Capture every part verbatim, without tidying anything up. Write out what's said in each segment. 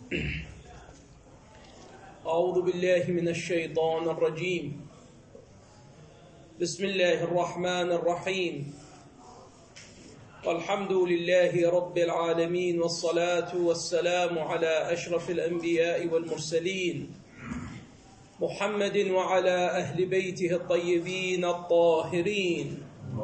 أعوذ بالله من الشيطان الرجيم. بسم الله الرحمن الرحيم. والحمد لله رب العالمين، والصلاة والسلام على أشرف الأنبياء والمرسلين محمد وعلى أهل بيته الطيبين الطاهرين.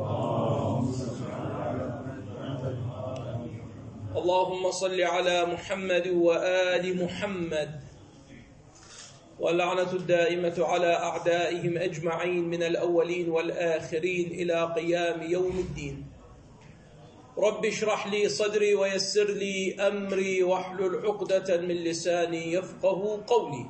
اللهم صل على محمد وآل محمد، واللعنة الدائمة على أعدائهم أجمعين من الأولين والآخرين إلى قيام يوم الدين. رب اشرح لي صدري ويسر لي أمري واحلل عقدة من لساني يفقه قولي.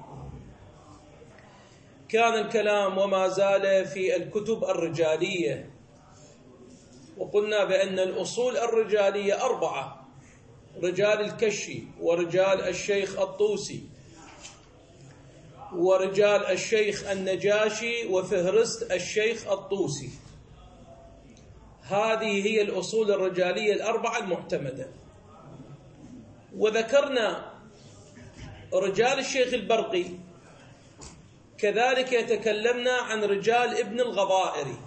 كان الكلام وما زال في الكتب الرجالية، وقلنا بأن الأصول الرجالية أربعة: رجال الكشي، ورجال الشيخ الطوسي، ورجال الشيخ النجاشي، وفهرست الشيخ الطوسي. هذه هي الأصول الرجالية الأربعة المعتمدة. وذكرنا رجال الشيخ البرقي، كذلك يتكلمنا عن رجال ابن الغضائري.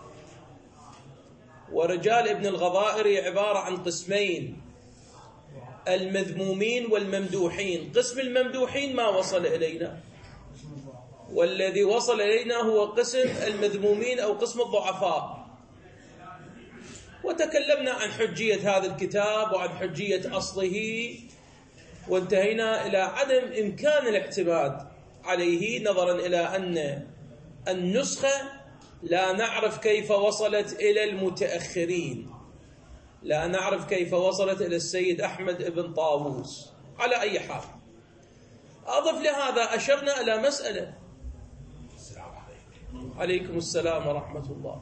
ورجال ابن الغضائري عبارة عن قسمين: المذمومين والممدوحين. قسم الممدوحين ما وصل إلينا، والذي وصل إلينا هو قسم المذمومين أو قسم الضعفاء. وتكلمنا عن حجية هذا الكتاب وعن حجية أصله، وانتهينا إلى عدم إمكان الاعتماد عليه، نظرا إلى أن النسخة لا نعرف كيف وصلت إلى المتأخرين، لا نعرف كيف وصلت إلى السيد أحمد بن طاووس. على أي حال، أضف لهذا أشرنا إلى مسألة. عليكم السلام ورحمة الله.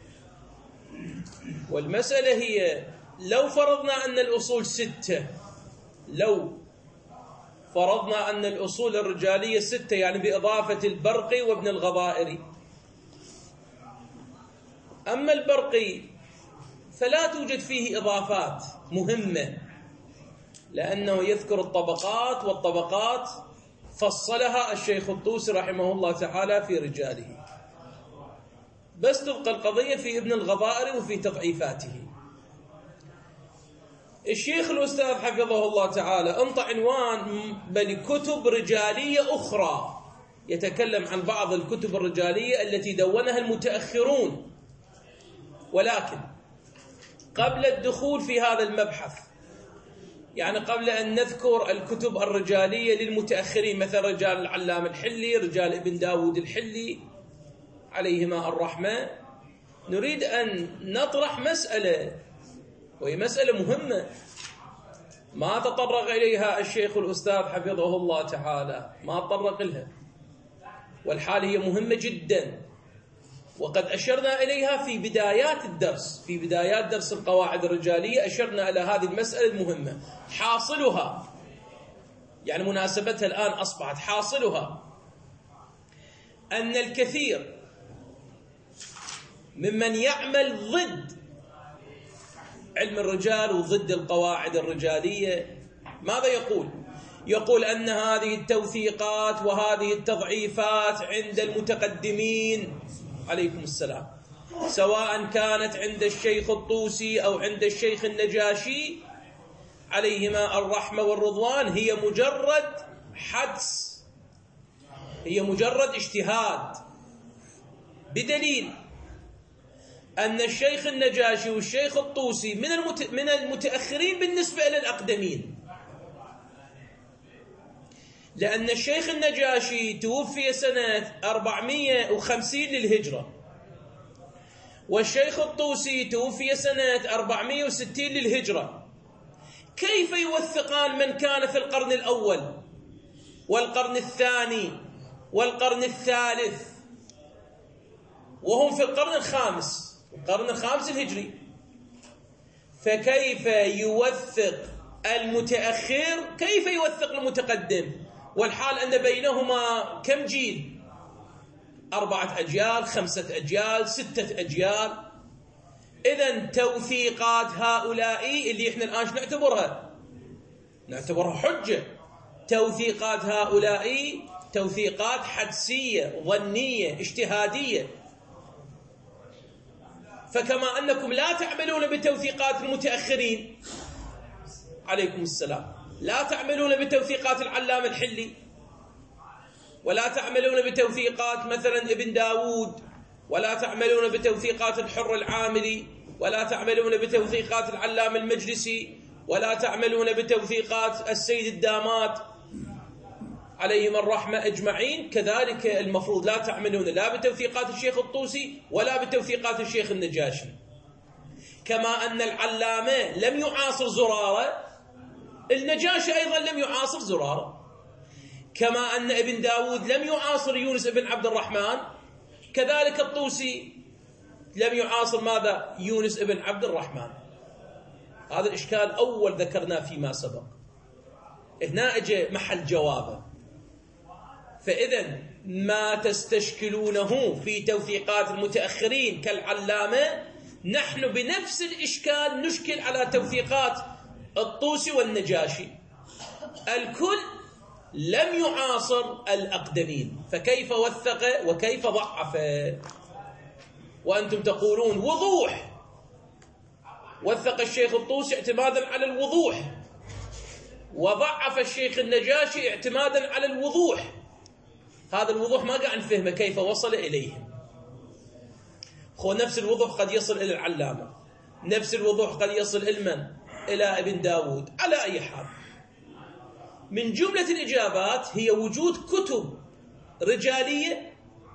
والمسألة هي: لو فرضنا أن الأصول ستة، لو فرضنا أن الأصول الرجالية ستة، يعني بإضافة البرقي وابن الغضائري. أما البرقي فلا توجد فيه إضافات مهمة، لأنه يذكر الطبقات، والطبقات فصلها الشيخ الطوسي رحمه الله تعالى في رجاله، بس تبقى القضية في ابن الغضائري وفي تضعيفاته. الشيخ الأستاذ حفظه الله تعالى انطى عنوان: بل كتب رجالية أخرى، يتكلم عن بعض الكتب الرجالية التي دونها المتأخرون. ولكن قبل الدخول في هذا المبحث، يعني قبل أن نذكر الكتب الرجالية للمتأخرين مثل رجال العلام الحلي، رجال ابن داود الحلي عليهما الرحمة، نريد أن نطرح مسألة، وهي مسألة مهمة ما تطرق إليها الشيخ الأستاذ حفظه الله تعالى، ما تطرق لها، والحال هي مهمة جدا، وقد أشرنا إليها في بدايات الدرس، في بدايات درس القواعد الرجالية أشرنا إلى هذه المسألة المهمة. حاصلها، يعني مناسبتها الآن أصبحت حاصلها أن الكثير ممن يعمل ضد علم الرجال وضد القواعد الرجالية ماذا يقول؟ يقول أن هذه التوثيقات وهذه التضعيفات عند المتقدمين عليكم السلام، سواء كانت عند الشيخ الطوسي أو عند الشيخ النجاشي عليهما الرحمة والرضوان، هي مجرد حدس، هي مجرد اجتهاد، بدليل أن الشيخ النجاشي والشيخ الطوسي من من المتأخرين بالنسبة إلى الأقدمين، لأن الشيخ النجاشي توفي سنة أربعمائة وخمسين للهجرة، والشيخ الطوسي توفي سنة أربعمائة وستين للهجرة. كيف يوثقان من كان في القرن الأول والقرن الثاني والقرن الثالث وهم في القرن الخامس، القرن الخامس الهجري؟ فكيف يوثق المتأخر، كيف يوثق المتقدم، والحال أن بينهما كم جيل؟ أربعة أجيال، خمسة أجيال، ستة أجيال. إذن توثيقات هؤلاء اللي إحنا الآن نعتبرها نعتبرها حجة، توثيقات هؤلاء توثيقات حدسية ظنية اجتهادية. فكما أنكم لا تعملون بتوثيقات المتأخرين، عليكم السلام، لا تعملون بتوثيقات العلامة الحلي، ولا تعملون بتوثيقات مثلا ابن داود، ولا تعملون بتوثيقات الحر العاملي، ولا تعملون بتوثيقات العلامة المجلسي، ولا تعملون بتوثيقات السيد الدامات عليهم الرحمة أجمعين، كذلك المفروض لا تعملون لا بتوثيقات الشيخ الطوسي ولا بتوثيقات الشيخ النجاشي. كما أن العلامة لم يعاصر زرارة، النجاشي أيضا لم يعاصر زرارة. كما أن ابن داود لم يعاصر يونس بن عبد الرحمن، كذلك الطوسي لم يعاصر ماذا؟ يونس بن عبد الرحمن. هذا الإشكال أول ذكرناه فيما سبق، هنا أجي محل جوابه. فإذا ما تستشكلونه في توثيقات المتأخرين كالعلامة، نحن بنفس الإشكال نشكل على توثيقات الطوسي والنجاشي، الكل لم يعاصر الأقدمين، فكيف وثق وكيف ضعف؟ وأنتم تقولون وضوح، وثق الشيخ الطوسي اعتمادا على الوضوح، وضعف الشيخ النجاشي اعتمادا على الوضوح. هذا الوضوح ما قاعد نفهمه كيف وصل إليهم. خو نفس الوضوح قد يصل إلى العلامة، نفس الوضوح قد يصل إلى من؟ إلى ابن داود. على أي حال، من جملة الإجابات هي وجود كتب رجالية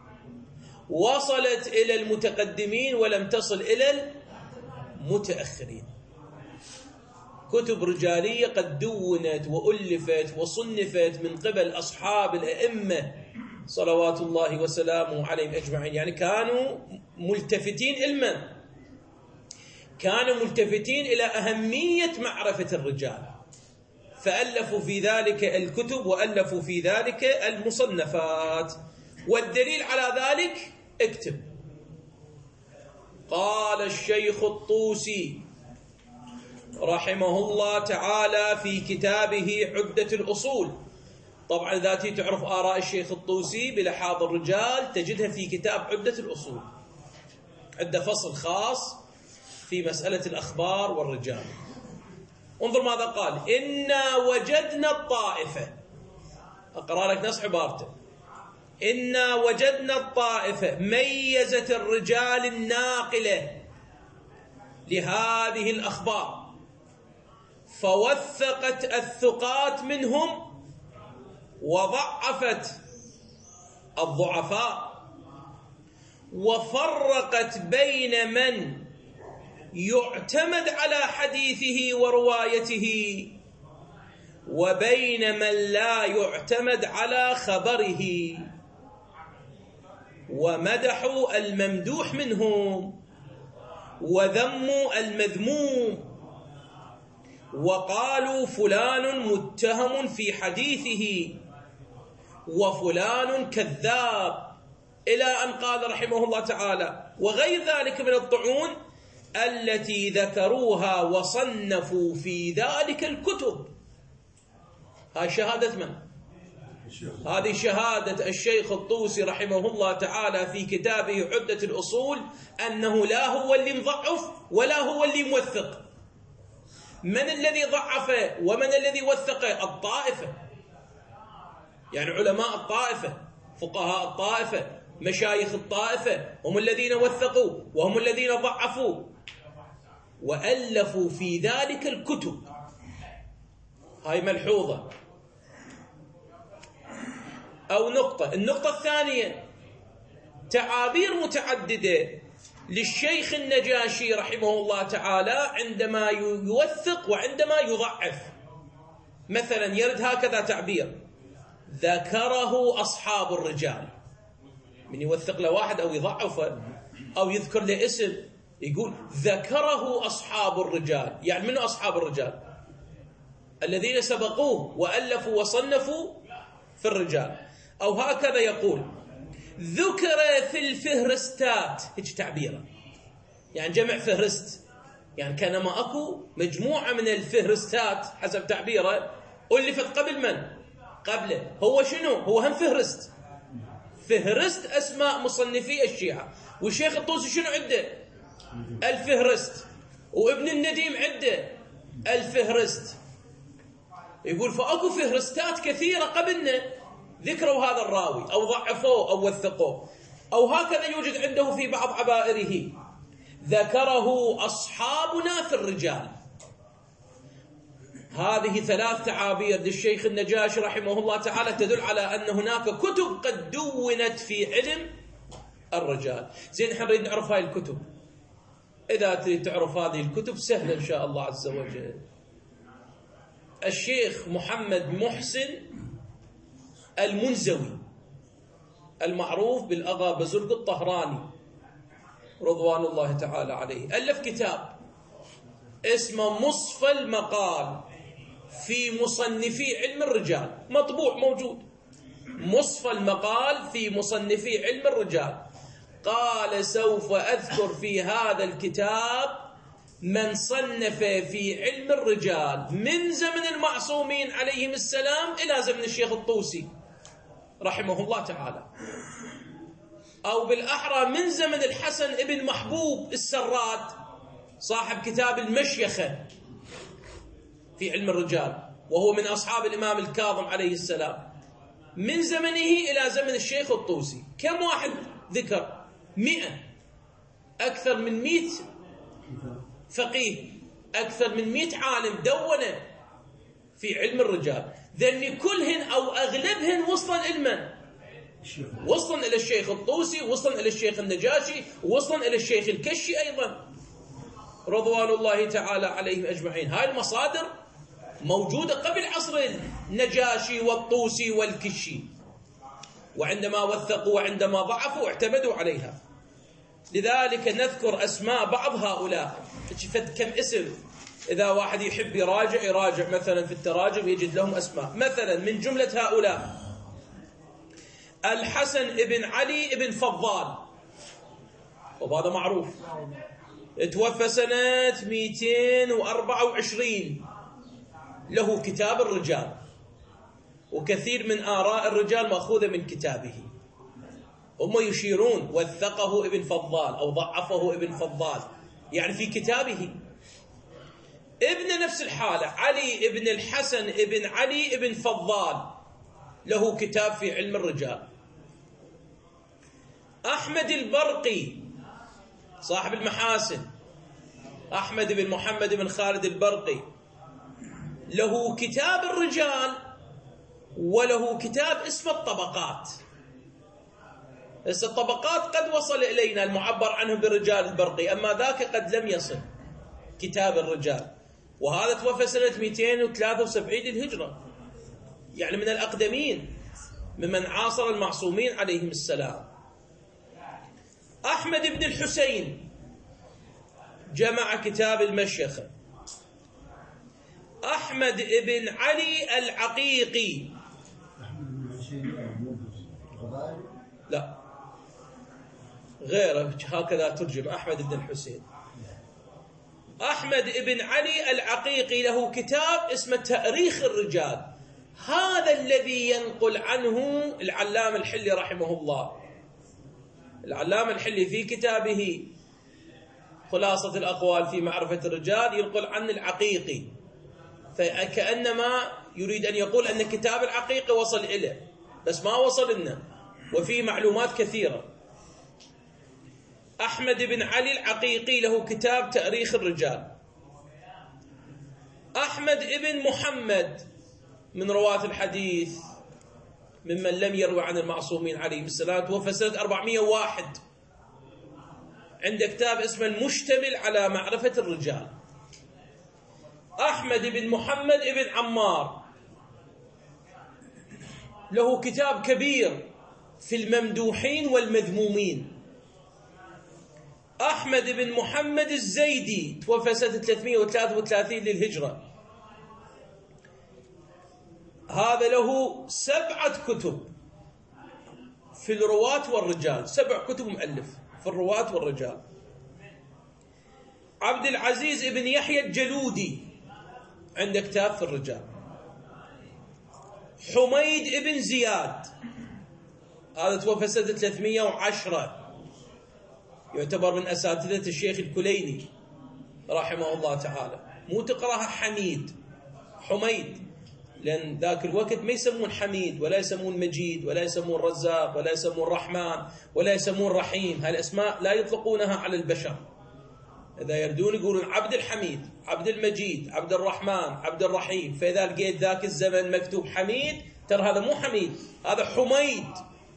وصلت إلى المتقدمين ولم تصل إلى المتأخرين. كتب رجالية قد دونت وألفت وصنفت من قبل أصحاب الأئمة صلوات الله وسلامه عليهم أجمعين، يعني كانوا ملتفتين علما، كانوا ملتفتين إلى أهمية معرفة الرجال، فألفوا في ذلك الكتب وألفوا في ذلك المصنفات. والدليل على ذلك اكتب. قال الشيخ الطوسي رحمه الله تعالى في كتابه عدة الأصول. طبعا ذاتي تعرف آراء الشيخ الطوسي بلحاظ الرجال تجدها في كتاب عدة الأصول، عنده فصل خاص في مسألة الأخبار والرجال. انظر ماذا قال: إنا وجدنا الطائفة، أقرأ لك نص عبارته: إنا وجدنا الطائفة ميزت الرجال الناقلة لهذه الأخبار، فوثقت الثقات منهم وضعفت الضعفاء، وفرقت بين من يعتمد على حديثه وروايته وبين من لا يعتمد على خبره، ومدحوا الممدوح منهم وذموا المذموم، وقالوا فلان متهم في حديثه وفلان كذاب، إلى أن قال رحمه الله تعالى: وغير ذلك من الطعون التي ذكروها وصنفوا في ذلك الكتب. هاي شهادة من؟ هذه شهادة الشيخ الطوسي رحمه الله تعالى في كتابه عدة الأصول، أنه لا هو اللي مضعف ولا هو اللي موثق. من الذي ضعف ومن الذي وثق؟ الطائفة، يعني علماء الطائفة، فقهاء الطائفة، مشايخ الطائفة، هم الذين وثقوا وهم الذين ضعفوا وألفوا في ذلك الكتب. هاي ملحوظة أو نقطة. النقطة الثانية: تعابير متعددة للشيخ النجاشي رحمه الله تعالى عندما يوثق وعندما يضعف. مثلا يرد هكذا تعبير: ذكره أصحاب الرجال. من يوثق له واحد أو يضعفه أو يذكر له اسم يقول ذكره أصحاب الرجال، يعني منو أصحاب الرجال؟ الذين سبقوه وألفوا وصنفوا في الرجال. أو هكذا يقول: ذكر في الفهرستات، هيك تعبيره، يعني جمع فهرست، يعني كانما أكو مجموعة من الفهرستات حسب تعبيره ألفت قبل من؟ قبله. هو شنو؟ هو هم فهرست فهرست أسماء مصنفي الشيعة. والشيخ الطوسي شنو عنده؟ الفهرست. وابن النديم عنده الفهرست. يقول فأكو فهرستات كثيرة قبلنا ذكروا هذا الراوي أو ضعفوه أو وثقوه، أو هكذا يوجد عنده في بعض عبائره ذكره أصحابنا في الرجال. هذه ثلاث تعابير للشيخ النجاشي رحمه الله تعالى تدل على أن هناك كتب قد دونت في علم الرجال. زين احنا نريد نعرف هاي الكتب. إذا تريد تعرف هذه الكتب سهلة إن شاء الله عز وجل. الشيخ محمد محسن المنزوي المعروف بالأغا بزرق الطهراني رضوان الله تعالى عليه ألف كتاب اسمه مصفى المقال في مصنفي علم الرجال، مطبوع موجود. مصفى المقال في مصنفي علم الرجال. قال سوف أذكر في هذا الكتاب من صنف في علم الرجال من زمن المعصومين عليهم السلام إلى زمن الشيخ الطوسي رحمه الله تعالى، أو بالأحرى من زمن الحسن ابن محبوب السراد صاحب كتاب المشيخة في علم الرجال، وهو من أصحاب الإمام الكاظم عليه السلام، من زمنه إلى زمن الشيخ الطوسي. كم واحد ذكر؟ مئة، أكثر من مئة فقيه، أكثر من مئة عالم دون في علم الرجال. ذن كلهن أو أغلبهن وصلا إلى وصلا إلى الشيخ الطوسي، وصلا إلى الشيخ النجاشي، وصلا إلى الشيخ الكشي أيضا رضوان الله تعالى عليهم أجمعين. هاي المصادر موجودة قبل عصر النجاشي والطوسي والكشي، وعندما وثقوا وعندما ضعفوا اعتمدوا عليها. لذلك نذكر أسماء بعض هؤلاء. فد كم اسم، إذا واحد يحب يراجع يراجع مثلا في التراجم يجد لهم أسماء. مثلا من جملة هؤلاء الحسن ابن علي ابن فضال، وهذا معروف، توفى سنة مئتين وأربعة وعشرين، له كتاب الرجال، وكثير من آراء الرجال مأخوذة من كتابه. هم يشيرون وثقه ابن فضال أو ضعفه ابن فضال، يعني في كتابه. ابن نفس الحالة علي ابن الحسن ابن علي ابن فضال، له كتاب في علم الرجال. أحمد البرقي صاحب المحاسن، أحمد بن محمد بن خالد البرقي، له كتاب الرجال وله كتاب اسمه الطبقات. الطبقات قد وصل إلينا المعبر عنه بالرجال البرقي، أما ذاك قد لم يصل كتاب الرجال. وهذا توفى سنة مئتين وثلاثة وسبعين للهجرة، يعني من الأقدمين ممن عاصر المعصومين عليهم السلام. أحمد بن الحسين جمع كتاب المشيخة. أحمد بن علي العقيقي، لا غيره هكذا ترجم، أحمد بن الحسين. أحمد بن علي العقيقي له كتاب اسمه تاريخ الرجال، هذا الذي ينقل عنه العلامة الحلي رحمه الله. العلامة الحلي في كتابه خلاصة الأقوال في معرفة الرجال ينقل عن العقيقي، فكأنما يريد أن يقول أن كتاب العقيقي وصل إليه، بس ما وصل لنا، وفيه معلومات كثيرة. أحمد بن علي العقيقي له كتاب تاريخ الرجال. أحمد بن محمد من رواة الحديث ممن لم يروي عن المعصومين عليهم السلام، توفى سنة أربعمئة وواحد، عنده كتاب اسمه المشتمل على معرفة الرجال. أحمد بن محمد بن عمار له كتاب كبير في الممدوحين والمذمومين. أحمد بن محمد الزيدي توفى سنة ثلاثمئة وثلاثة وثلاثين للهجرة، هذا له سبعة كتب في الرواة والرجال، سبع كتب مؤلف في الرواة والرجال. عبد العزيز بن يحيى الجلودي عنده كتاب في الرجال. حميد ابن زياد، هذا توفى سنة ثلاثمئة وعشرة، يعتبر من أساتذة الشيخ الكليني رحمه الله تعالى. مو تقراها حميد، حميد، لأن ذاك الوقت ما يسمون حميد ولا يسمون مجيد ولا يسمون رزاق ولا يسمون رحمن ولا يسمون رحيم، هالأسماء لا يطلقونها على البشر. إذا يردون يقولون عبد الحميد، عبد المجيد، عبد الرحمن، عبد الرحيم. فإذا لقيت ذاك الزمن مكتوب حميد، ترى هذا مو حميد، هذا حميد.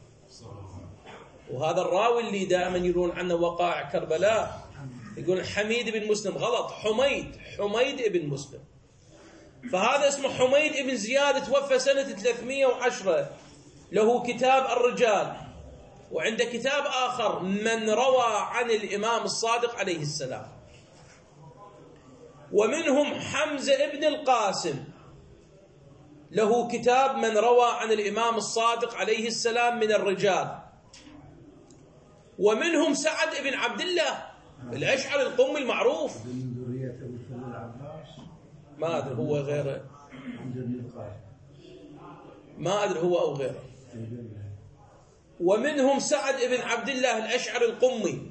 وهذا الراوي اللي دائما يقولون عنه وقائع كربلاء يقول حميد بن مسلم، غلط، حميد، حميد بن مسلم. فهذا اسمه حميد بن زياد، توفى سنة ثلاثمئة وعشرة، له كتاب الرجال، وعنده كتاب آخر من روى عن الإمام الصادق عليه السلام. ومنهم حمزة بن القاسم، له كتاب من روى عن الإمام الصادق عليه السلام من الرجال. ومنهم سعد بن عبد الله الأشعري القمي المعروف، ما أدري هو غيره، ما أدري هو أو غيره. ومنهم سعد بن عبد الله الأشعري القمي،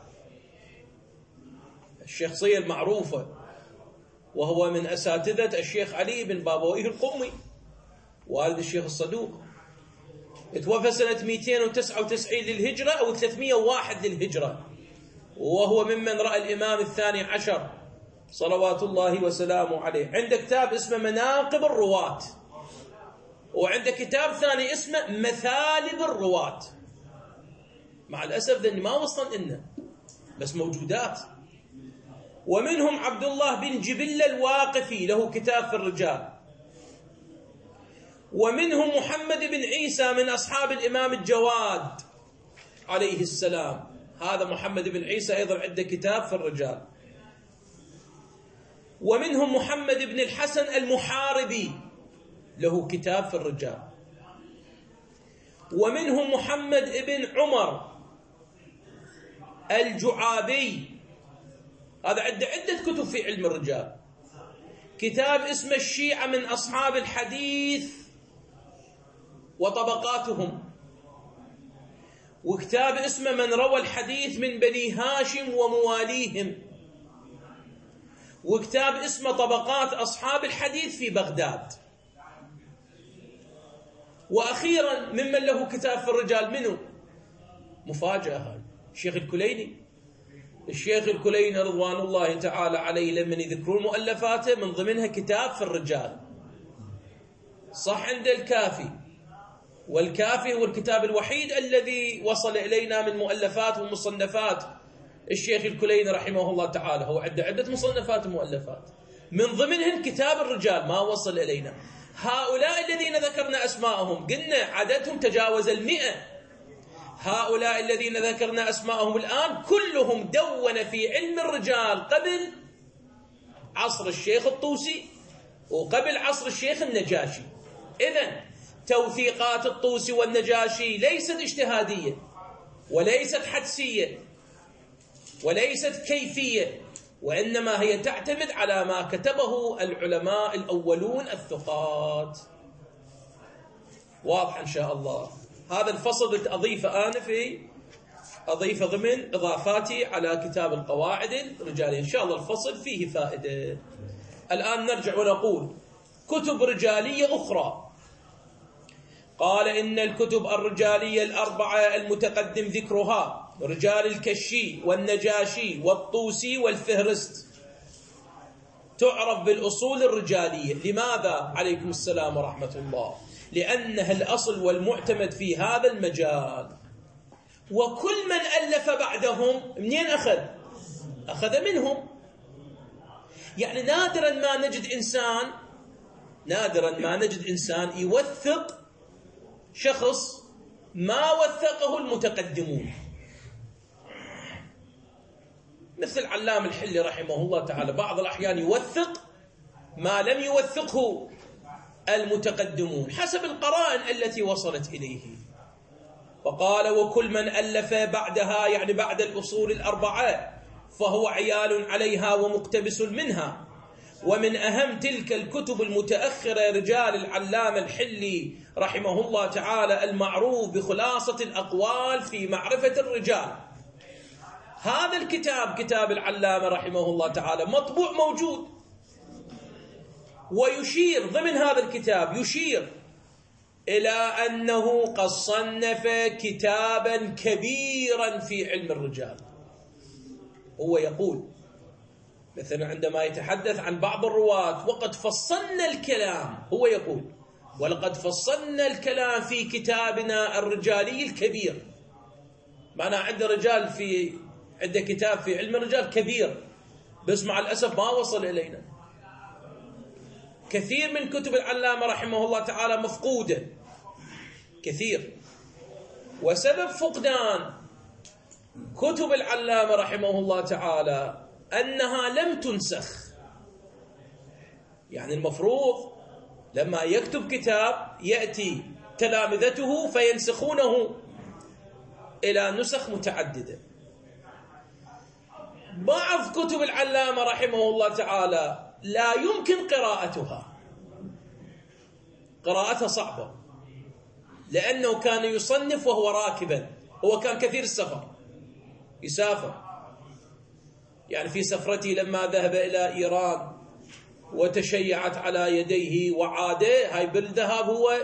الشخصية المعروفة، وهو من أساتذة الشيخ علي بن بابويه القمي والد الشيخ الصدوق. توفى سنة مئتين وتسعة وتسعين للهجرة أو ثلاثمئة وواحد للهجرة، وهو ممن رأى الإمام الثاني عشر صلوات الله وسلامه عليه. عنده كتاب اسمه مناقب الرواة، وعنده كتاب ثاني اسمه مثالب الرواة. مع الأسف ذني ما وصلن إلنا بس موجودات. ومنهم عبد الله بن جبلة الواقفي، له كتاب في الرجال. ومنهم محمد بن عيسى من أصحاب الإمام الجواد عليه السلام، هذا محمد بن عيسى أيضا عنده كتاب في الرجال. ومنهم محمد بن الحسن المحاربي، له كتاب في الرجال. ومنهم محمد بن عمر الجعابي، هذا عنده عدة كتب في علم الرجال. كتاب اسمه الشيعة من أصحاب الحديث وطبقاتهم، وكتاب اسمه من روى الحديث من بني هاشم ومواليهم، وكتاب اسمه طبقات أصحاب الحديث في بغداد. وأخيرا ممن له كتاب في الرجال منه، مفاجأة، هذا الشيخ الكليني. الشيخ الكليني رضوان الله تعالى عليه لمن يذكرون مؤلفاته من ضمنها كتاب في الرجال. صح عنده الكافي، والكافي هو الكتاب الوحيد الذي وصل إلينا من مؤلفات ومصنفات الشيخ الكليني رحمه الله تعالى. هو عنده عدة مصنفات ومؤلفات من ضمنهن كتاب الرجال ما وصل إلينا. هؤلاء الذين ذكرنا أسماءهم قلنا عددهم تجاوز المئة. هؤلاء الذين ذكرنا أسماءهم الآن كلهم دون في علم الرجال قبل عصر الشيخ الطوسي وقبل عصر الشيخ النجاشي. إذن توثيقات الطوسي والنجاشي ليست اجتهادية وليست حدسية وليست كيفية، وإنما هي تعتمد على ما كتبه العلماء الأولون الثقات. واضح إن شاء الله. هذا الفصل اللي أضيفه أنا في أضيفه ضمن إضافاتي على كتاب القواعد الرجالية. إن شاء الله الفصل فيه فائدة. الآن نرجع ونقول كتب رجالية أخرى. قال إن الكتب الرجالية الأربعة المتقدم ذكرها رجال الكشي والنجاشي والطوسي والفهرست تعرف بالأصول الرجالية. لماذا؟ عليكم السلام ورحمة الله. لأنها الأصل والمعتمد في هذا المجال. وكل من ألف بعدهم منين أخذ؟ أخذ منهم. يعني نادرا ما نجد إنسان نادرا ما نجد إنسان يوثق شخص ما وثقه المتقدمون، مثل علام الحلي رحمه الله تعالى بعض الأحيان يوثق ما لم يوثقه المتقدمون حسب القرائن التي وصلت إليه. وقال وكل من ألف بعدها يعني بعد الأصول الأربعة فهو عيال عليها ومقتبس منها، ومن أهم تلك الكتب المتأخرة رجال العلامة الحلي رحمه الله تعالى المعروف بخلاصة الأقوال في معرفة الرجال. هذا الكتاب كتاب العلامة رحمه الله تعالى مطبوع موجود، ويشير ضمن هذا الكتاب يشير إلى أنه قد صنف كتابا كبيرا في علم الرجال. هو يقول مثلا عندما يتحدث عن بعض الرواة وقد فصلنا الكلام، هو يقول ولقد فصلنا الكلام في كتابنا الرجالي الكبير. معناه عنده رجال في عنده كتاب في علم الرجال كبير، بس مع الأسف ما وصل إلينا. كثير من كتب العلامة رحمه الله تعالى مفقودة كثير، وسبب فقدان كتب العلامة رحمه الله تعالى أنها لم تنسخ. يعني المفروض لما يكتب كتاب يأتي تلامذته فينسخونه إلى نسخ متعددة. بعض كتب العلامة رحمه الله تعالى لا يمكن قراءتها، قراءتها صعبة، لأنه كان يصنف وهو راكبا. هو كان كثير السفر، يسافر. يعني في سفرته لما ذهب إلى إيران وتشيعت على يديه وعاده، هاي بالذهاب هو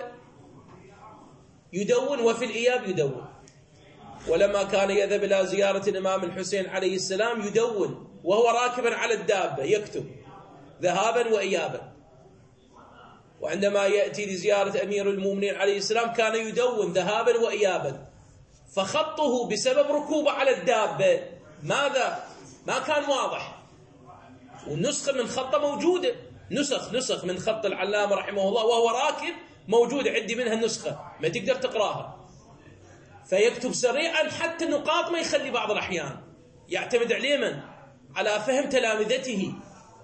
يدون وفي الإياب يدون. ولما كان يذهب إلى زيارة الإمام الحسين عليه السلام يدون وهو راكبا على الدابة يكتب ذهابا وإيابا. وعندما يأتي لزيارة أمير المؤمنين عليه السلام كان يدون ذهابا وإيابا. فخطه بسبب ركوبه على الدابة ماذا؟ ما كان واضح. والنسخة من خطه موجودة، نسخ نسخ من خط العلامة رحمه الله وهو راكب موجود عندي منها النسخة، ما تقدر تقراها. فيكتب سريعا حتى النقاط ما يخلي بعض الأحيان. يعتمد عليه من؟ على فهم تلامذته.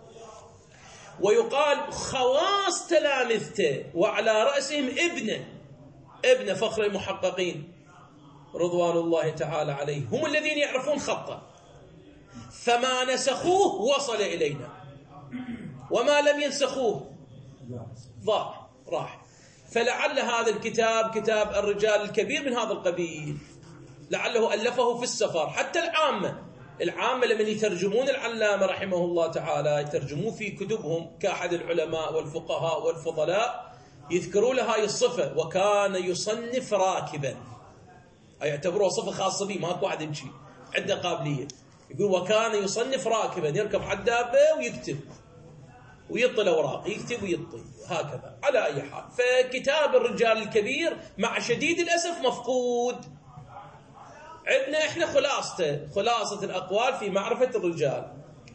ويقال خواص تلامذته وعلى رأسهم ابنه ابن فخر المحققين رضوان الله تعالى عليه، هم الذين يعرفون خطه. فما نسخوه وصل إلينا، وما لم ينسخوه ضاع راح. فلعل هذا الكتاب كتاب الرجال الكبير من هذا القبيل، لعله ألفه في السفر. حتى العامة العامة لمن يترجمون العلامة رحمه الله تعالى يترجمون في كتبهم كأحد العلماء والفقهاء والفضلاء يذكروا له هاي الصفة، وكان يصنف راكبا. يعتبروها صفة خاصة به، ماكو واحد يمشي عنده قابلية. يقول وكان يصنف راكبا، يركب على الدابة ويكتب ويطي الأوراق، يكتب ويطي هكذا. على أي حال، فكتاب الرجال الكبير مع شديد الأسف مفقود. عندنا إحنا خلاصته، خلاصة الأقوال في معرفة الرجال.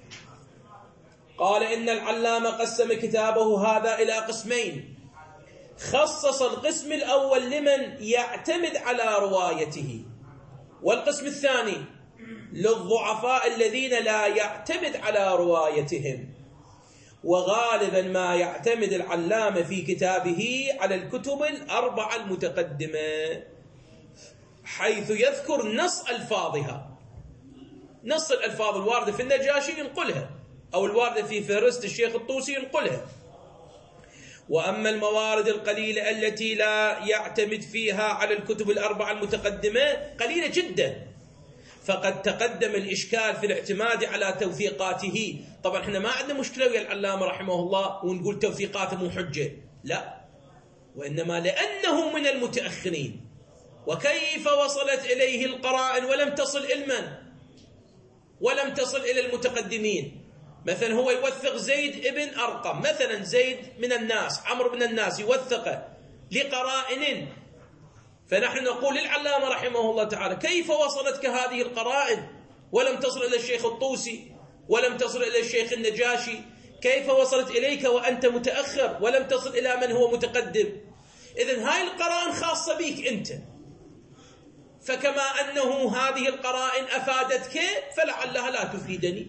قال إن العلامة قسم كتابه هذا إلى قسمين. خصص القسم الأول لمن يعتمد على روايته، والقسم الثاني للضعفاء الذين لا يعتمد على روايتهم. وغالبا ما يعتمد العلامة في كتابه على الكتب الأربعة المتقدمة، حيث يذكر نص ألفاظها، نص الألفاظ الواردة في النجاشي ينقلها، أو الواردة في فهرست الشيخ الطوسي ينقلها. وأما الموارد القليلة التي لا يعتمد فيها على الكتب الأربعة المتقدمة قليلة جدا، فقد تقدم الإشكال في الاعتماد على توثيقاته. طبعا احنا ما عندنا مشكلة ويا العلامة رحمه الله ونقول توثيقاته مو حجة، لا، وإنما لأنه من المتأخرين. وكيف وصلت إليه القرائن ولم تصل علما ولم تصل إلى المتقدمين؟ مثلا هو يوثق زيد ابن أرقم، مثلا زيد من الناس، عمرو بن الناس يوثقه لقرائن، فنحن نقول للعلامة رحمه الله تعالى كيف وصلتك هذه القرائن ولم تصل إلى الشيخ الطوسي ولم تصل إلى الشيخ النجاشي؟ كيف وصلت إليك وأنت متأخر ولم تصل إلى من هو متقدم؟ إذن هاي القرائن خاصة بك أنت، فكما أنه هذه القرائن أفادتك فلعلها لا تفيدني،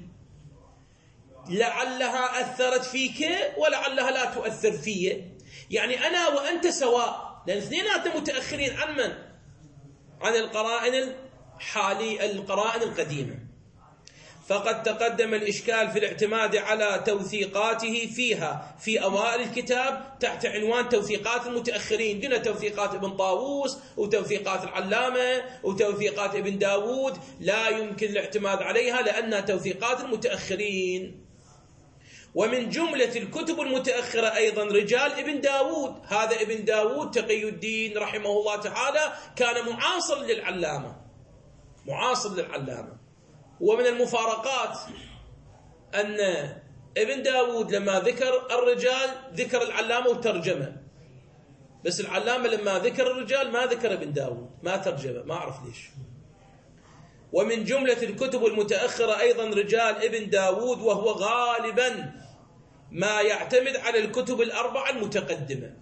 لعلها أثرت فيك ولعلها لا تؤثر في. يعني أنا وأنت سواء، لأن اثنيناتنا متأخرين عن من؟ عن القرائن الحالي، القرائن القديمة. فقد تقدم الإشكال في الاعتماد على توثيقاته فيها في أوائل الكتاب تحت عنوان توثيقات المتأخرين، دون توثيقات ابن طاووس وتوثيقات العلامة وتوثيقات ابن داود، لا يمكن الاعتماد عليها لأنها توثيقات المتأخرين. ومن جملة الكتب المتأخرة أيضا رجال ابن داود. هذا ابن داود تقي الدين رحمه الله تعالى كان معاصر للعلامة، معاصر للعلامة. ومن المفارقات أن ابن داود لما ذكر الرجال ذكر العلامة وترجمة، بس العلامة لما ذكر الرجال ما ذكر ابن داود، ما ترجمة، ما أعرف ليش. ومن جملة الكتب المتأخرة أيضا رجال ابن داود، وهو غالبا ما يعتمد على الكتب الأربعة المتقدمة.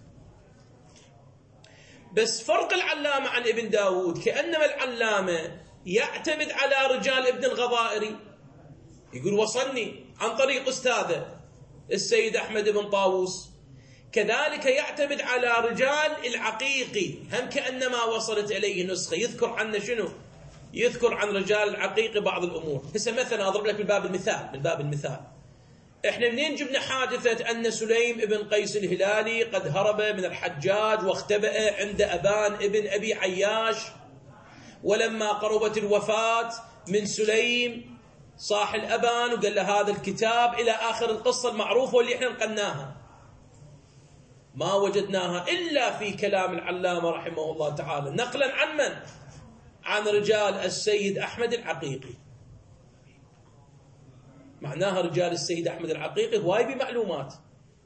بس فرق العلامة عن ابن داود كأنما العلامة يعتمد على رجال ابن الغضائري، يقول وصلني عن طريق أستاذه السيد أحمد بن طاووس، كذلك يعتمد على رجال العقيقي، هم كأنما وصلت إليه نسخة يذكر عنه شنو؟ يذكر عن رجال العقيقي بعض الأمور. هسه مثلا أضرب لك من باب المثال، من باب المثال احنا منين جبنا حادثة أن سليم ابن قيس الهلالي قد هرب من الحجاج واختبأ عند أبان ابن أبي عياش، ولما قربت الوفاة من سليم صاح الأبان وقال له هذا الكتاب إلى آخر القصة المعروفة واللي احنا نقلناها، ما وجدناها إلا في كلام العلامة رحمه الله تعالى، نقلا عن من؟ عن رجال السيد أحمد العقيقي. معناها رجال السيد أحمد العقيقي هواي بمعلومات،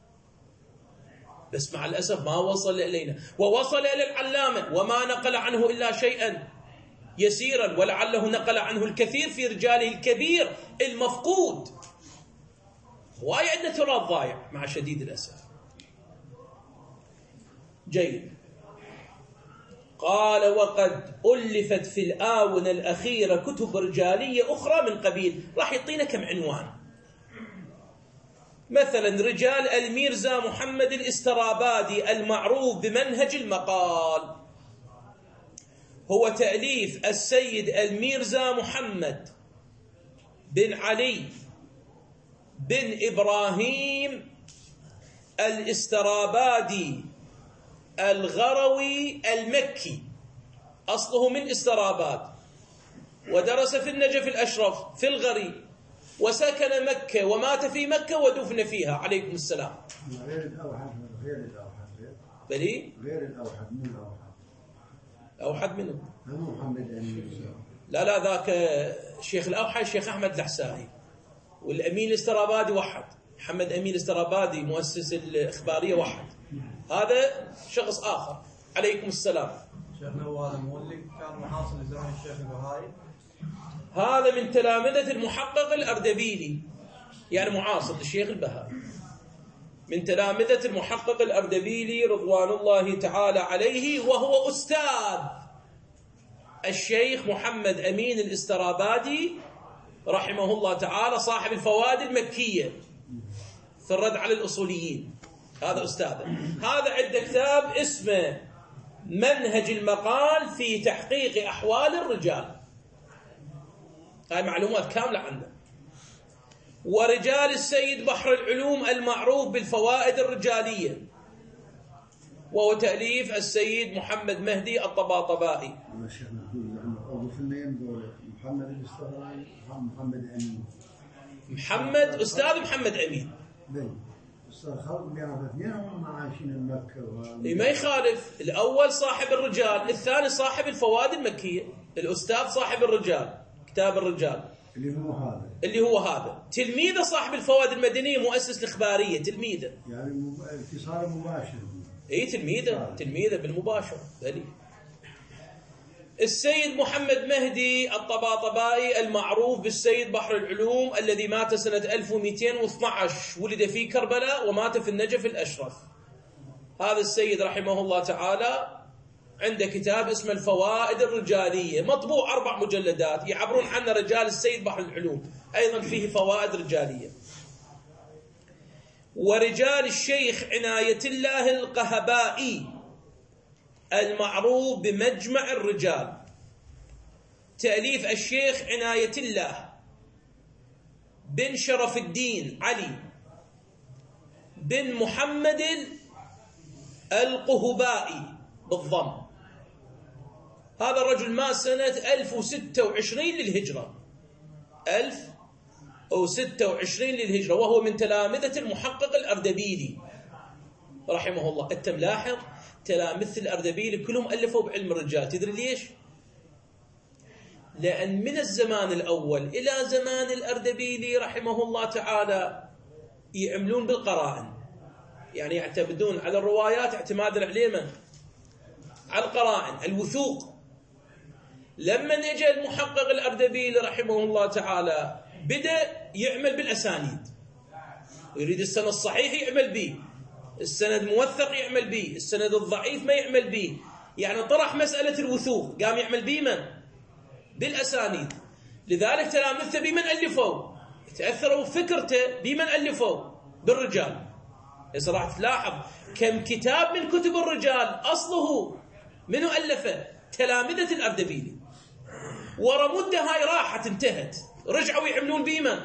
بس مع الأسف ما وصل إلينا، ووصل إلى العلامة وما نقل عنه إلا شيئا يسيرا، ولعله نقل عنه الكثير في رجاله الكبير المفقود. هواي عندنا تراث ضايع مع شديد الأسف. جيد. قال وقد ألفت في الآونة الأخيرة كتب رجالية أخرى من قبيل، راح يعطينا كم عنوان. مثلا رجال الميرزا محمد الاسترابادي المعروف بمنهج المقال، هو تأليف السيد الميرزا محمد بن علي بن إبراهيم الاسترابادي الغروي المكي، أصله من استراباد، ودرس في النجف الأشرف في الغري، وسكن مكة ومات في مكة ودفن فيها عليكم السلام. غير الأوحد غير الأوحد بلي غير الأوحد من الأوحد أوحد منه محمد أمين. لا لا ذاك الشيخ الأوحد الشيخ أحمد الحسائي، والأمين الاسترابادي وحد، محمد أمين الاسترابادي مؤسس الإخبارية وحد، هذا شخص آخر. عليكم السلام. شيخنا هو هذا مولي كان محاصر لزمن الشيخ البهائي؟ هذا من تلامذة المحقق الأردبيلي، يعني معاصر للشيخ البهائي، من تلامذة المحقق الأردبيلي رضوان الله تعالى عليه، وهو أستاذ الشيخ محمد أمين الاسترابادي رحمه الله تعالى صاحب الفوائد المكية في الرد على الأصوليين، هذا أستاذه. هذا عنده كتاب اسمه منهج المقال في تحقيق أحوال الرجال، هاي معلومات كاملة عنده. ورجال السيد بحر العلوم المعروف بالفوائد الرجالية، وهو تأليف السيد محمد مهدي الطباطبائي. محمد الاسترابادي محمد أمين محمد أستاذ محمد أمين ما يخالف، الأول صاحب الرجال، الثاني صاحب الفوائد المكية، الأستاذ صاحب الرجال كتاب الرجال اللي هو هذا اللي هو هذا تلميذه صاحب الفوائد المدنية مؤسس الإخبارية، تلميذه يعني اتصال مباشر. اي تلميذه تلميذه بالمباشر. بلي السيد محمد مهدي الطباطبائي المعروف بالسيد بحر العلوم الذي مات سنة ألف ومئتين واثني عشر، ولد في كربلاء ومات في النجف الأشرف. هذا السيد رحمه الله تعالى عنده كتاب اسمه الفوائد الرجالية، مطبوع أربع مجلدات يعبرون عنه رجال السيد بحر العلوم، أيضا فيه فوائد رجالية. ورجال الشيخ عناية الله القهبائي المعروف بمجمع الرجال، تأليف الشيخ عناية الله بن شرف الدين علي بن محمد القهبائي بالضم. هذا الرجل مات سنة ألف وستة وعشرين للهجرة، ألف وستة وعشرين للهجرة، وهو من تلامذة المحقق الأردبيلي رحمه الله. أنت ملاحظ تلامذة الأردبيلي كلهم ألفوا بعلم الرجال. تدري ليش؟ لأن من الزمان الأول إلى زمان الأردبيلي رحمه الله تعالى يعملون بالقرائن، يعني يعتمدون على الروايات اعتمادا على من؟ على القرائن، الوثوق. لما اجى المحقق الأردبيلي رحمه الله تعالى بدأ يعمل بالأسانيد، ويريد السند الصحيح يعمل به، السند موثق يعمل به، السند الضعيف ما يعمل به. يعني طرح مسألة الوثوق، قام يعمل به من؟ بالأسانيد. لذلك تلامذته بمن ألفوا؟ تأثروا فكرته بمن ألفوا؟ بالرجال. إذا راح تلاحظ كم كتاب من كتب الرجال أصله منو ألفه؟ تلامذة الأردبيلي. ورا مدة هاي راحت انتهت، رجعوا يعملون بمن؟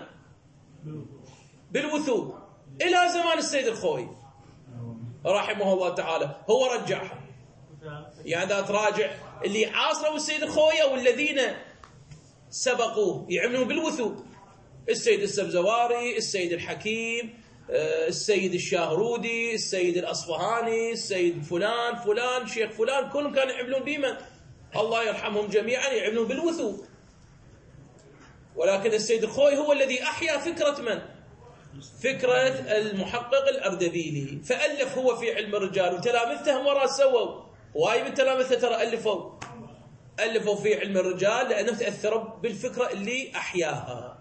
بالوثوق إلى زمان السيد الخوي رحمه الله تعالى، هو رجعها. يعني إذا تراجع اللي عاصروا السيد الخوي أو الذين سبقوه يعملون بالوثوق، السيد السبزواري، السيد الحكيم، السيد الشاهرودي، السيد الأصفهاني، السيد فلان فلان شيخ فلان، كلهم كانوا يعملون بمن؟ الله يرحمهم جميعا، يعملون بالوثوق. ولكن السيد الخوي هو الذي أحيا فكرة من؟ فكرة المحقق الأردبيلي، فألف هو في علم الرجال، وتلامذته وراء سووا. واي من تلامذته ترى ألفوا ألفوا في علم الرجال لأنهم تأثروا بالفكرة اللي أحياها.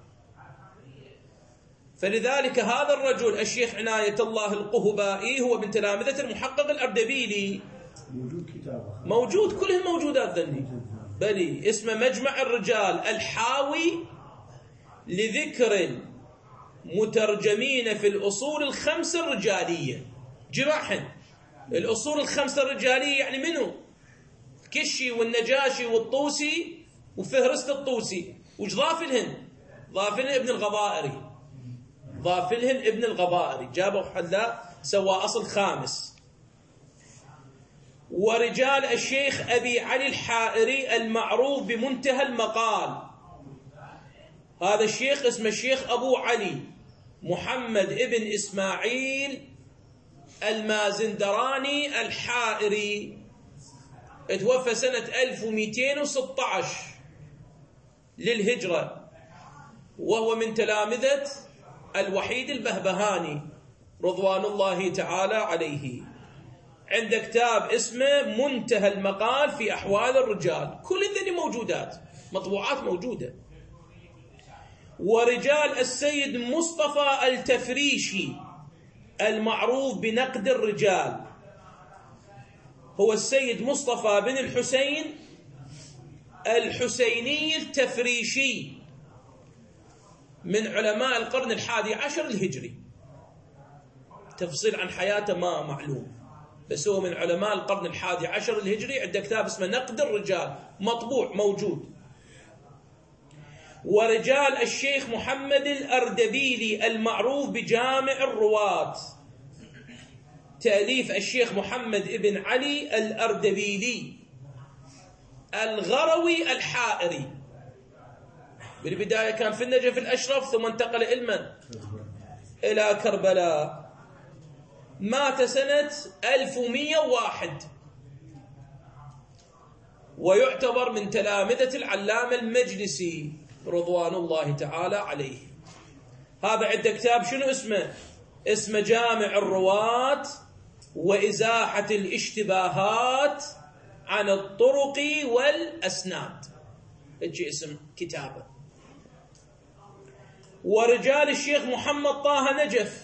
فلذلك هذا الرجل الشيخ عناية الله القهبائي هو من تلامذة المحقق الأردبيلي. موجود كتابه، موجود، كلهم موجودات ذني، بلي اسمه مجمع الرجال الحاوي لذكر مترجمين في الأصول الخمسة الرجالية. جراحا الأصول الخمسة الرجالية يعني منو؟ كشي والنجاشي والطوسي وفهرست الطوسي. وش ضاف لهن؟ ضاف لهن ابن الغضائري، ضاف لهن ابن الغضائري، جابوا حلا سوى أصل خامس. ورجال الشيخ أبي علي الحائري المعروف بمنتهى المقال. هذا الشيخ اسمه الشيخ أبو علي محمد ابن إسماعيل المازندراني الحائري، اتوفى سنة ألف ومئتين وستة عشر للهجرة، وهو من تلامذة الوحيد البهبهاني رضوان الله تعالى عليه. عنده كتاب اسمه منتهى المقال في أحوال الرجال، كل ذي موجودات، مطبوعات موجودة. ورجال السيد مصطفى التفريشي المعروف بنقد الرجال، هو السيد مصطفى بن الحسين الحسيني التفريشي، من علماء القرن الحادي عشر الهجري. تفصيل عن حياته ما معلوم، بس هو من علماء القرن الحادي عشر الهجري. عنده كتاب اسمه نقد الرجال مطبوع موجود. ورجال الشيخ محمد الأردبيلي المعروف بجامع الرواة، تأليف الشيخ محمد ابن علي الأردبيلي الغروي الحائري. بالبداية كان في النجف الأشرف، ثم انتقل إلى إلى كربلاء. مات سنة ألف ومئة وواحد، ويعتبر من تلامذة العلامة المجلسي رضوان الله تعالى عليه. هذا عنده كتاب شنو اسمه؟ اسمه جامع الرواة وإزاحة الاشتباهات عن الطرق والأسناد، اجي اسم كتابه. ورجال الشيخ محمد طه نجف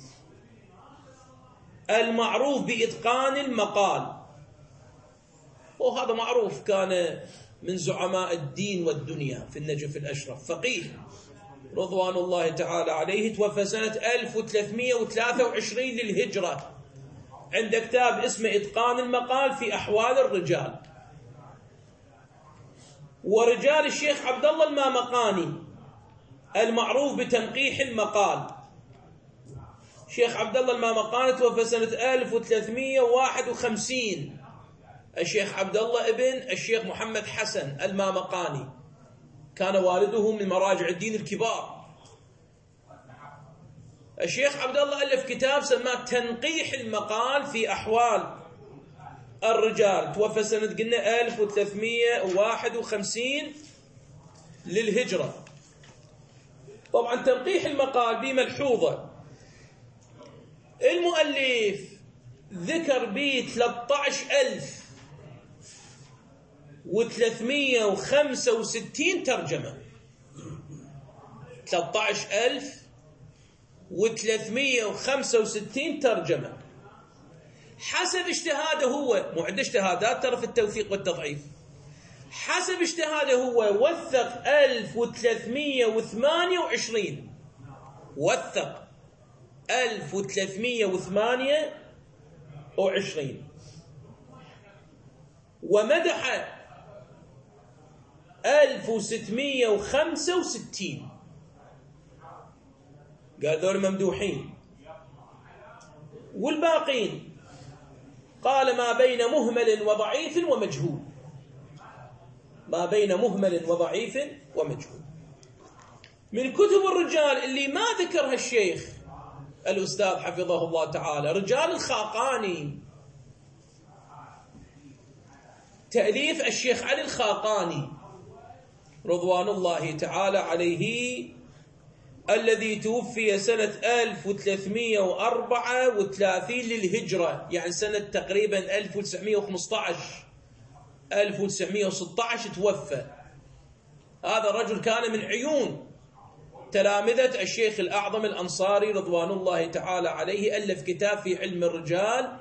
المعروف بإتقان المقال، وهذا معروف، كان من زعماء الدين والدنيا في النجف الأشرف، فقيه رضوان الله تعالى عليه. توفى سنة ألف وثلاثمئة وثلاثة وعشرين للهجرة. عنده كتاب اسمه إتقان المقال في أحوال الرجال. ورجال الشيخ عبد الله المامقاني المعروف بتنقيح المقال. الشيخ عبد الله المامقاني توفى سنة ألف وثلاثمئة وواحد وخمسين. الشيخ عبد الله ابن الشيخ محمد حسن المامقاني، كان والده من مراجع الدين الكبار. الشيخ عبد الله ألف كتاب سماه تنقيح المقال في أحوال الرجال، توفى سنة قلنا ألف وثلاثمئة وواحد وخمسين للهجرة. طبعا تنقيح المقال بملحوظة، المؤلف ذكر به ثلاثة عشر ألف وثلاثمئة وخمسة وستين ترجمة، ثلاثة عشر ألف وثلاثمئة وخمسة وستين ترجمة حسب اجتهاده هو، مو عنده اجتهادات ترى في التوثيق والتضعيف. حسب اجتهاده هو وثق ألف وثلاثمئة وثمانية وعشرين، وثق ألف وثلاثمئة وثمانية وعشرين، ومدح ألف وستمئة وخمسة وستين. قال ذول ممدوحين، والباقين قال ما بين مهمل وضعيف ومجهول، ما بين مهمل وضعيف ومجهول. من كتب الرجال اللي ما ذكرها الشيخ الأستاذ حفظه الله تعالى رجال الخاقاني، تأليف الشيخ علي الخاقاني رضوان الله تعالى عليه، الذي توفي سنة ألف وثلاثمئة وأربعة وثلاثين للهجرة، يعني سنة تقريبا ألف وتسعمئة وخمسة عشر ألف وتسعمئة وستة عشر توفى. هذا الرجل كان من عيون تلامذة الشيخ الأعظم الأنصاري رضوان الله تعالى عليه. ألف كتاب في علم الرجال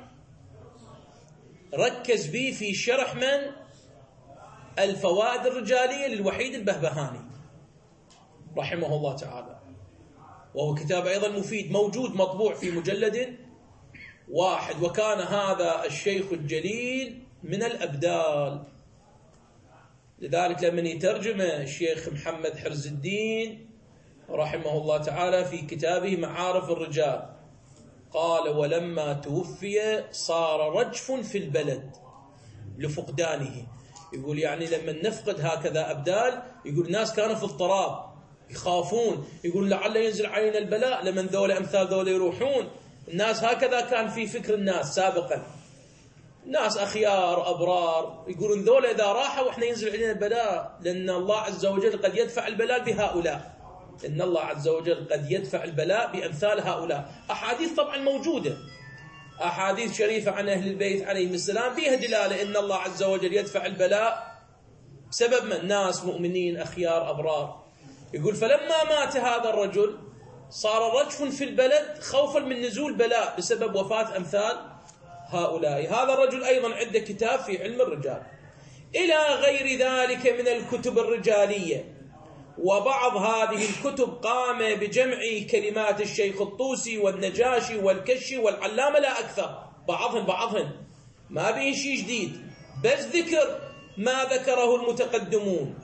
ركز به في شرح من الفوائد الرجالية للوحيد البهبهاني رحمه الله تعالى، وهو كتاب أيضا مفيد موجود مطبوع في مجلد واحد. وكان هذا الشيخ الجليل من الأبدال، لذلك لما يترجم الشيخ محمد حرز الدين رحمه الله تعالى في كتابه معارف الرجال قال ولما توفي صار رجف في البلد لفقدانه. يقول يعني لما نفقد هكذا أبدال، يقول الناس كانوا في اضطراب يخافون، يقول لعل ينزل علينا البلاء لمن ذولا أمثال ذولا يروحون. الناس هكذا كان في فكر الناس سابقا، ناس أخيار أبرار يقولون ذولا إذا راحوا وإحنا ينزل علينا البلاء، لأن الله عز وجل قد يدفع البلاء بهؤلاء، إن الله عز وجل قد يدفع البلاء بأمثال هؤلاء. أحاديث طبعا موجودة، أحاديث شريفة عن أهل البيت عليهم السلام فيها دلالة إن الله عز وجل يدفع البلاء بسبب من ناس مؤمنين أخيار أبرار. يقول فلما مات هذا الرجل صار رجف في البلد خوفا من نزول بلاء بسبب وفاة أمثال هؤلاء. هذا الرجل أيضا عنده كتاب في علم الرجال، إلى غير ذلك من الكتب الرجالية. وبعض هذه الكتب قام بجمع كلمات الشيخ الطوسي والنجاشي والكشي والعلامة لا أكثر، بعضهم بعضهم ما به شيء جديد، بس ذكر ما ذكره المتقدمون.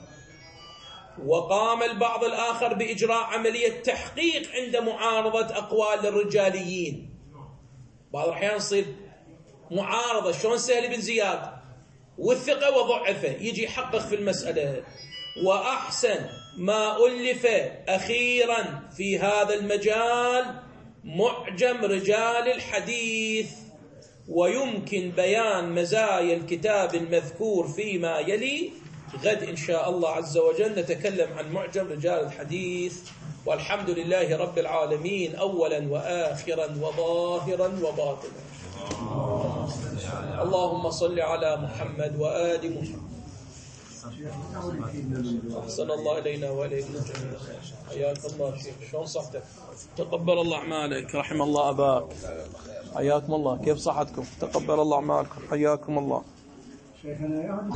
وقام البعض الآخر بإجراء عملية تحقيق عند معارضة أقوال الرجاليين. بعض الأحيان يصير معارضة، شلون سهل بن زياد والثقة وضعفه، يجي يحقق في المسألة. وأحسن ما ألف أخيرا في هذا المجال معجم رجال الحديث، ويمكن بيان مزايا الكتاب المذكور فيما يلي. غد إن شاء الله عز وجل نتكلم عن معجم رجال الحديث. والحمد لله رب العالمين أولا وآخرا وظاهرا وباطنا. اللهم صل على محمد وآل محمد. أحسن الله إلينا وإليكم جميعا. حياك الله شيخ، شلون صحتك؟ تقبل الله أعمالك، رحم الله أباك. حياكم الله، كيف صحتكم؟ تقبل الله أعمالكم، حياكم الله.